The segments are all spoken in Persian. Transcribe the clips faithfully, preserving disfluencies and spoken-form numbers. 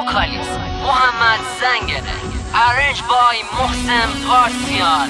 vocalist محمد زنگنه. Arranged by محسن پارسیان.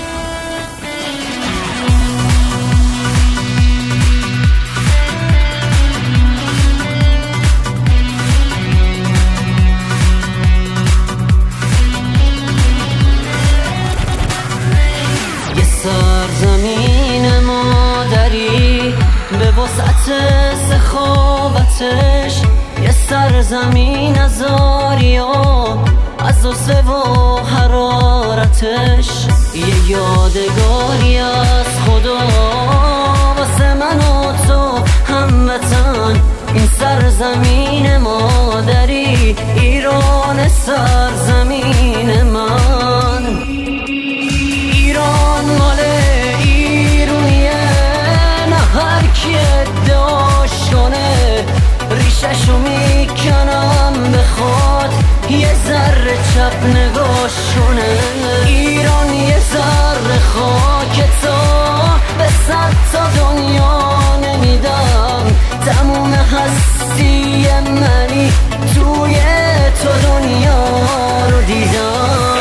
یه سرزمین مادری به وسعت سخاوتش، یه سرزمین از آریان از غصه و حرارتش، یه یادگاری از خدا واسه من و تو هموطن. این سرزمین مادری، ایران سرزمین من. ایران مال ایرونیه، نه هر کی ادعاش کنه ریششو میکنم بخواد یه ذره چپ نگاش کنه. ایران یه ذره خاک تا به صد تا دنیا نمیدم، تموم هستی منی توی تو دنیا رو دیدم.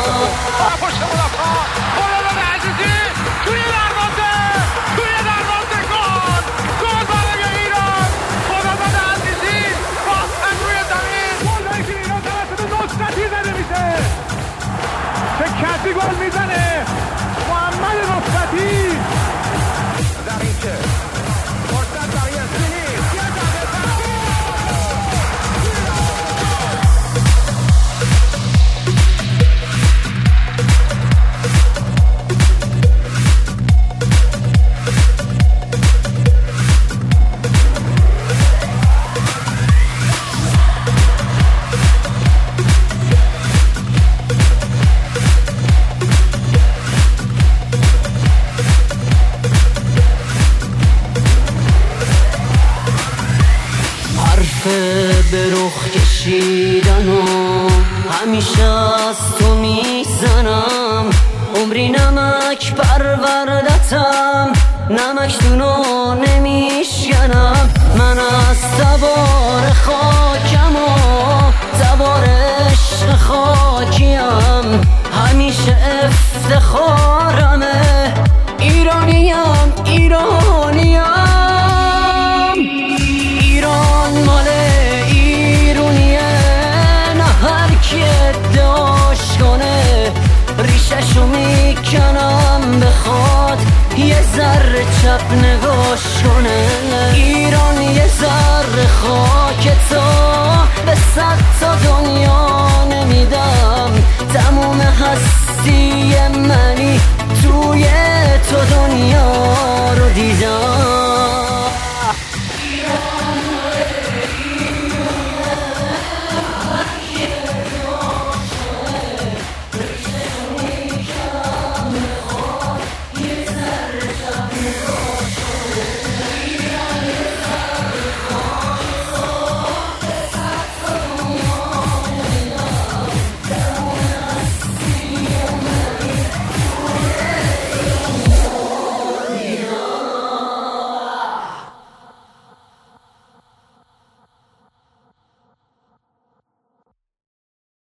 کسی گل میزنه محمد نصرتی. در این که فرصت برای سینی به رخ کشیدن و همیشه از تو میزنم. عمری نمک پروردتم، نمک دونو نمیشکنم. من از تبار خاکم و تبار عشق خاکیم، همیشه افتخارمه. ایرانیم ایرانیم. ریششو میکنم بخواد یه ذره چپ نگاش کنه. ایران یه ذره خاک تا به صد تا دنیا نمیدم، تموم هستی من